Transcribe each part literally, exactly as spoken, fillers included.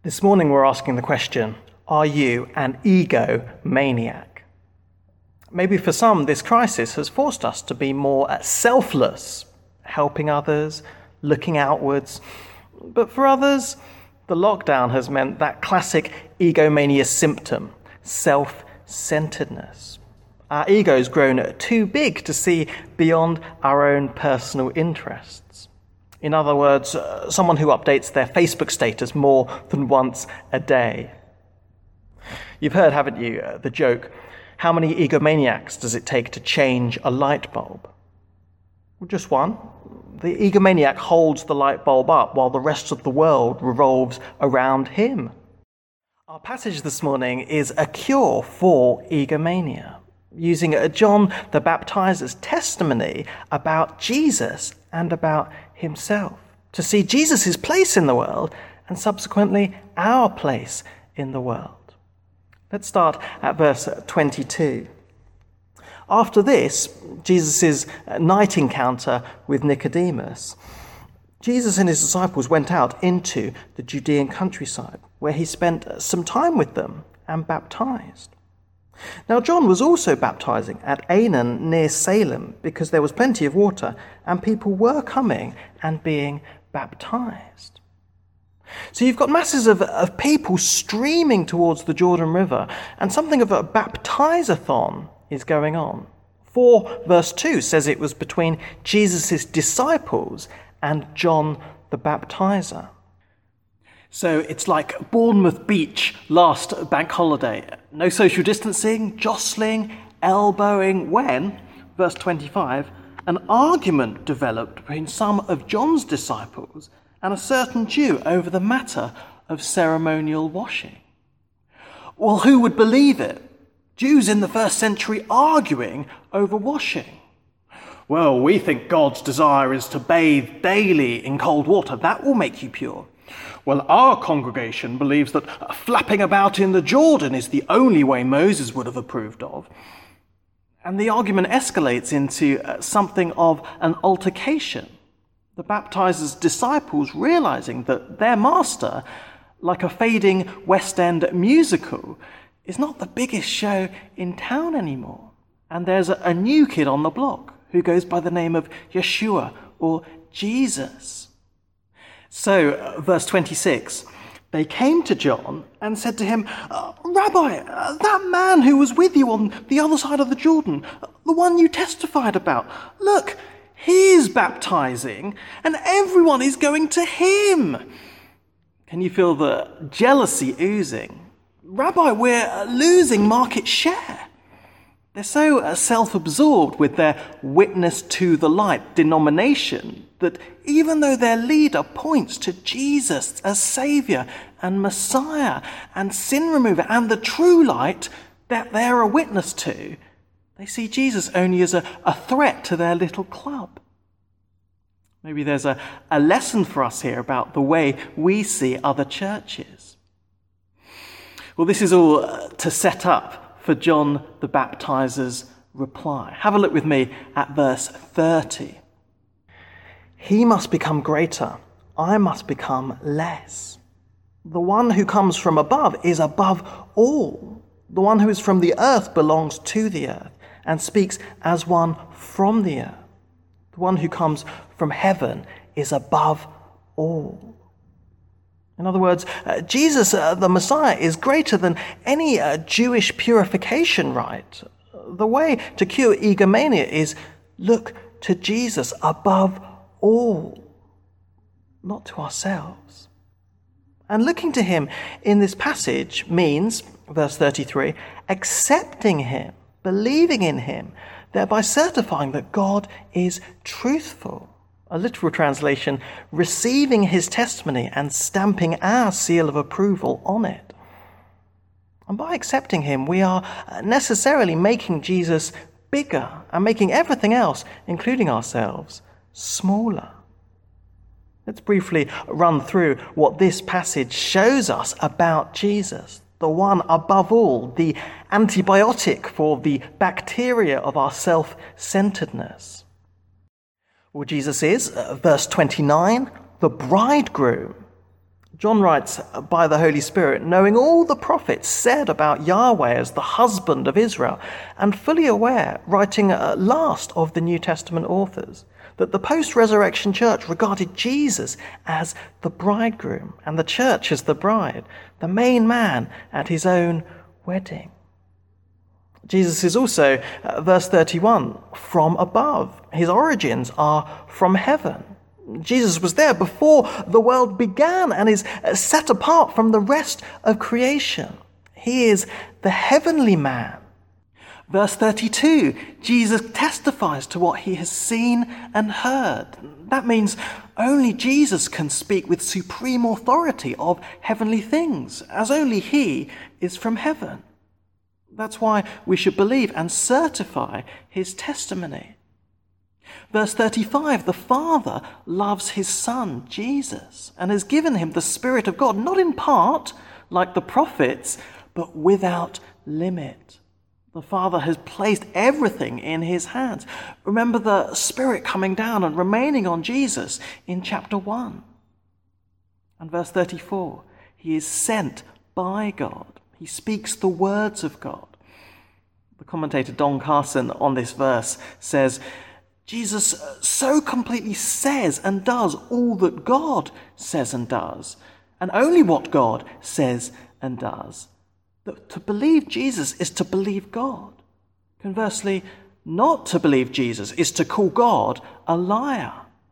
This morning we're asking the question, are you an egomaniac? Maybe for some this crisis has forced us to be more selfless, helping others, looking outwards. But for others, the lockdown has meant that classic egomania symptom, self-centeredness. Our ego's grown too big to see beyond our own personal interests. In other words, uh, someone who updates their Facebook status more than once a day. You've heard, haven't you, uh, the joke, how many egomaniacs does it take to change a light bulb? Well, just one. The egomaniac holds the light bulb up while the rest of the world revolves around him. Our passage this morning is a cure for egomania, using John the Baptizer's testimony about Jesus and about himself, to see Jesus' place in the world and subsequently our place in the world. Let's start at verse twenty-two. After this, Jesus' night encounter with Nicodemus, Jesus and his disciples went out into the Judean countryside, where he spent some time with them and baptized. Now John was also baptizing at Aenon near Salem because there was plenty of water and people were coming and being baptized. So you've got masses of, of people streaming towards the Jordan River, and something of a baptizathon is going on. four verse two says it was between Jesus' disciples and John the Baptizer. So it's like Bournemouth Beach last bank holiday. No social distancing, jostling, elbowing, when, verse twenty-five, an argument developed between some of John's disciples and a certain Jew over the matter of ceremonial washing. Well, who would believe it? Jews in the first century arguing over washing. Well, we think God's desire is to bathe daily in cold water. That will make you pure. Well, our congregation believes that flapping about in the Jordan is the only way Moses would have approved of. And the argument escalates into something of an altercation. The baptizer's disciples realizing that their master, like a fading West End musical, is not the biggest show in town anymore. And there's a new kid on the block who goes by the name of Yeshua or Jesus. So, uh, verse twenty-six, they came to John and said to him, uh, Rabbi, uh, that man who was with you on the other side of the Jordan, uh, the one you testified about, look, he's baptizing and everyone is going to him. Can you feel the jealousy oozing? Rabbi, we're losing market share. They're so uh, self-absorbed with their witness to the light denomination that even though their leader points to Jesus as Saviour and Messiah and sin remover and the true light that they're a witness to, they see Jesus only as a, a threat to their little club. Maybe there's a, a lesson for us here about the way we see other churches. Well, this is all uh, to set up for John the Baptizer's reply. Have a look with me at verse thirty. He must become greater, I must become less. The one who comes from above is above all. The one who is from the earth belongs to the earth and speaks as one from the earth. The one who comes from heaven is above all. In other words, uh, Jesus, uh, the Messiah, is greater than any uh, Jewish purification rite. The way to cure egomania is look to Jesus above all, not to ourselves. And looking to him in this passage means, verse thirty-three, accepting him, believing in him, thereby certifying that God is truthful. A literal translation, receiving his testimony and stamping our seal of approval on it. And by accepting him, we are necessarily making Jesus bigger and making everything else, including ourselves, smaller. Let's briefly run through what this passage shows us about Jesus, the one above all, the antibiotic for the bacteria of our self-centeredness. Well, Jesus is, uh, verse twenty-nine, the bridegroom. John writes by the Holy Spirit, knowing all the prophets said about Yahweh as the husband of Israel, and fully aware, writing at last of the New Testament authors, that the post-resurrection church regarded Jesus as the bridegroom and the church as the bride, the main man at his own wedding. Jesus is also, uh, verse thirty-one, from above. His origins are from heaven. Jesus was there before the world began and is set apart from the rest of creation. He is the heavenly man. Verse thirty-two, Jesus testifies to what he has seen and heard. That means only Jesus can speak with supreme authority of heavenly things, as only he is from heaven. That's why we should believe and certify his testimony. Verse thirty-five, the Father loves his Son, Jesus, and has given him the Spirit of God, not in part, like the prophets, but without limit. The Father has placed everything in his hands. Remember the Spirit coming down and remaining on Jesus in chapter one. And verse thirty-four, he is sent by God. He speaks the words of God. The commentator Don Carson on this verse says, Jesus so completely says and does all that God says and does, and only what God says and does, that to believe Jesus is to believe God. Conversely, not to believe Jesus is to call God a liar.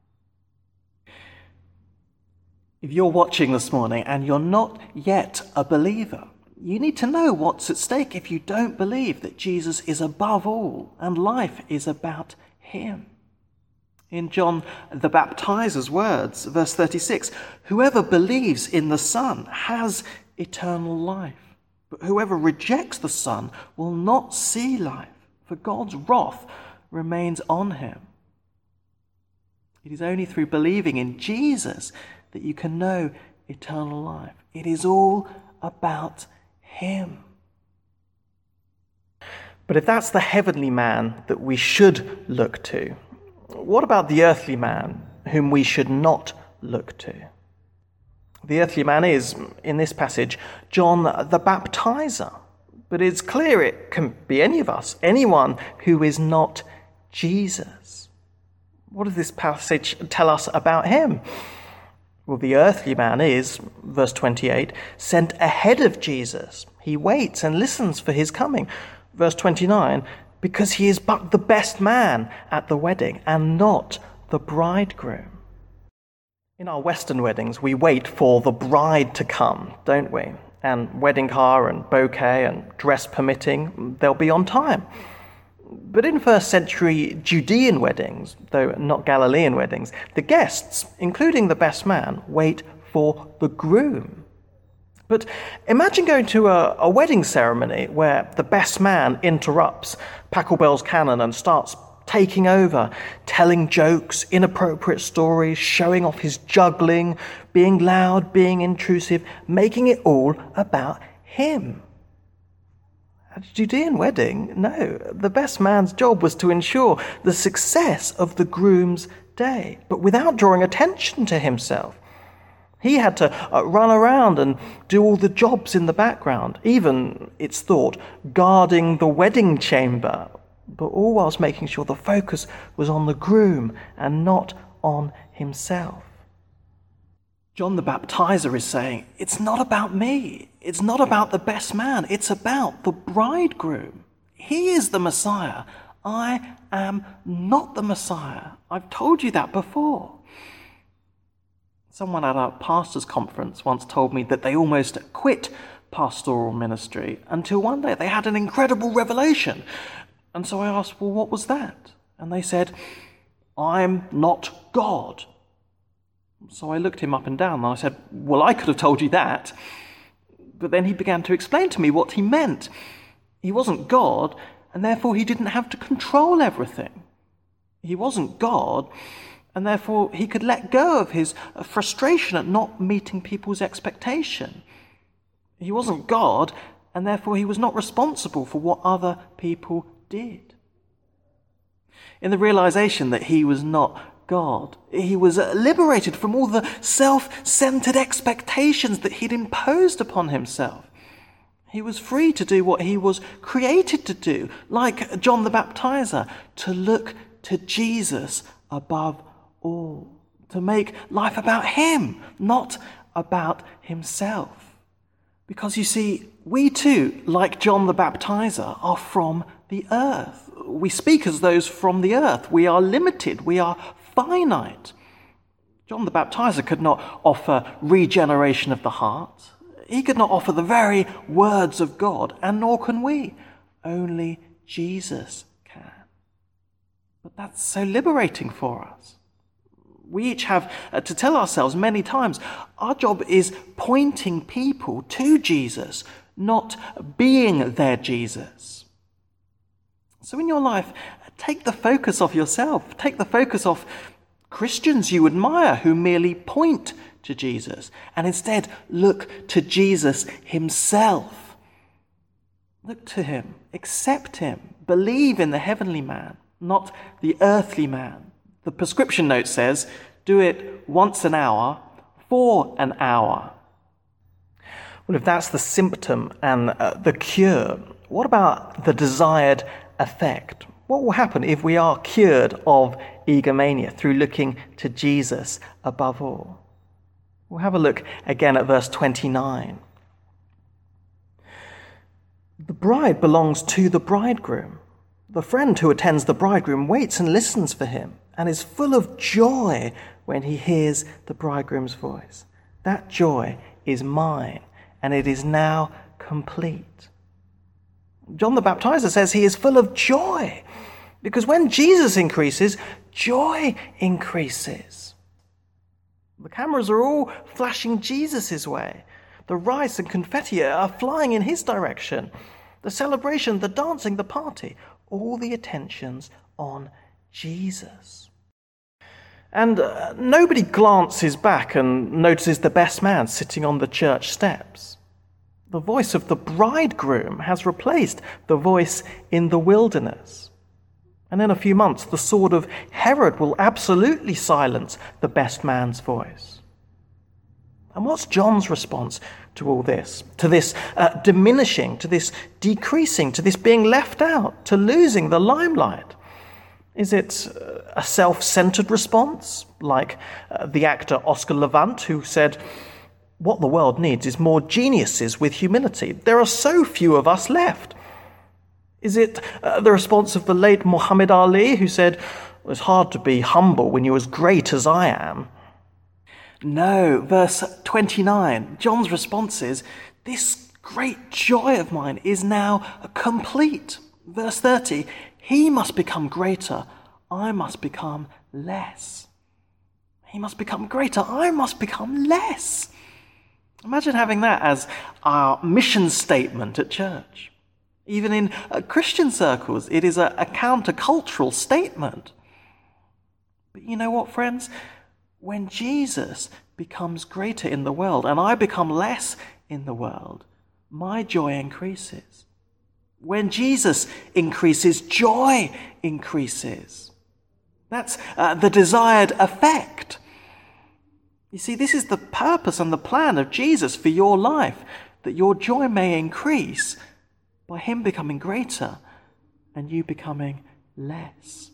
If you're watching this morning and you're not yet a believer, you need to know what's at stake if you don't believe that Jesus is above all and life is about him. In John the Baptizer's words, verse thirty-six, whoever believes in the Son has eternal life, but whoever rejects the Son will not see life, for God's wrath remains on him. It is only through believing in Jesus that you can know eternal life. It is all about him. But if that's the heavenly man that we should look to, what about the earthly man whom we should not look to? The earthly man is, in this passage, John the Baptizer. But it's clear it can be any of us, anyone who is not Jesus. What does this passage tell us about him? Well, the earthly man is, verse twenty-eight, sent ahead of Jesus. He waits and listens for his coming. Verse twenty-nine, because he is but the best man at the wedding and not the bridegroom. In our Western weddings, we wait for the bride to come, don't we? And wedding car and bouquet and dress permitting, they'll be on time. But in first century Judean weddings, though not Galilean weddings, the guests, including the best man, wait for the groom. But imagine going to a, a wedding ceremony where the best man interrupts Pachelbel's canon and starts taking over, telling jokes, inappropriate stories, showing off his juggling, being loud, being intrusive, making it all about him. At a Judean wedding, no, the best man's job was to ensure the success of the groom's day, but without drawing attention to himself. He had to uh, run around and do all the jobs in the background, even, it's thought, guarding the wedding chamber, but all whilst making sure the focus was on the groom and not on himself. John the Baptizer is saying, it's not about me. It's not about the best man. It's about the bridegroom. He is the Messiah. I am not the Messiah. I've told you that before. Someone at a pastor's conference once told me that they almost quit pastoral ministry until one day they had an incredible revelation. And so I asked, well, what was that? And they said, I'm not God. So I looked him up and down and I said, well, I could have told you that. But then he began to explain to me what he meant. He wasn't God, and therefore he didn't have to control everything. He wasn't God, and therefore he could let go of his frustration at not meeting people's expectation. He wasn't God, and therefore he was not responsible for what other people did. In the realization that he was not God. He was liberated from all the self-centered expectations that he'd imposed upon himself. He was free to do what he was created to do, like John the Baptizer, to look to Jesus above all, to make life about him, not about himself. Because you see, we too, like John the Baptizer, are from the earth. We speak as those from the earth. We are limited. We are finite. John the Baptizer could not offer regeneration of the heart. He could not offer the very words of God, and nor can we. Only Jesus can. But that's so liberating for us. We each have uh, to tell ourselves many times, our job is pointing people to Jesus, not being their Jesus. So in your life, take the focus off yourself. Take the focus off Christians you admire who merely point to Jesus, and instead look to Jesus himself. Look to him, accept him, believe in the heavenly man, not the earthly man. The prescription note says, do it once an hour, for an hour. Well, if that's the symptom and uh, the cure, what about the desired effect? What will happen if we are cured of egomania through looking to Jesus above all? We'll have a look again at verse twenty-nine. The bride belongs to the bridegroom. The friend who attends the bridegroom waits and listens for him and is full of joy when he hears the bridegroom's voice. That joy is mine, and it is now complete. John the Baptizer says he is full of joy, because when Jesus increases, joy increases. The cameras are all flashing Jesus' way. The rice and confetti are flying in his direction. The celebration, the dancing, the party, all the attention's on Jesus. And uh, nobody glances back and notices the best man sitting on the church steps. The voice of the bridegroom has replaced the voice in the wilderness. And in a few months, the sword of Herod will absolutely silence the best man's voice. And what's John's response to all this? To this uh, diminishing, to this decreasing, to this being left out, to losing the limelight? Is it a self-centered response, like uh, the actor Oscar Levant, who said, "What the world needs is more geniuses with humility. There are so few of us left"? Is it uh, the response of the late Muhammad Ali, who said, "Well, it's hard to be humble when you're as great as I am"? No, verse twenty-nine, John's response is, "This great joy of mine is now complete." Verse thirty, "He must become greater, I must become less." He must become greater, I must become less. Imagine having that as our mission statement at church. Even in uh, Christian circles, it is a, a countercultural statement. But you know what, friends? When Jesus becomes greater in the world and I become less in the world, my joy increases. When Jesus increases, joy increases. That's uh, the desired effect. You see, this is the purpose and the plan of Jesus for your life, that your joy may increase by him becoming greater and you becoming less.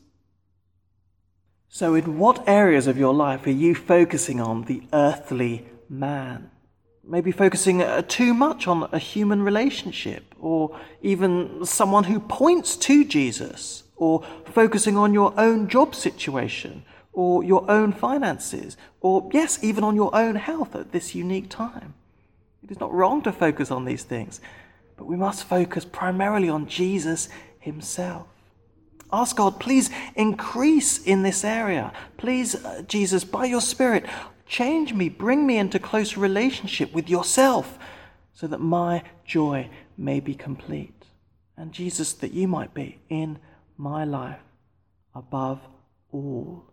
So in what areas of your life are you focusing on the earthly man? Maybe focusing uh, too much on a human relationship, or even someone who points to Jesus, or focusing on your own job situation, or your own finances, or yes, even on your own health at this unique time. It is not wrong to focus on these things, but we must focus primarily on Jesus himself. Ask God, please increase in this area. Please, uh, Jesus, by your Spirit, change me, bring me into close relationship with yourself so that my joy may be complete. And Jesus, that you might be in my life above all.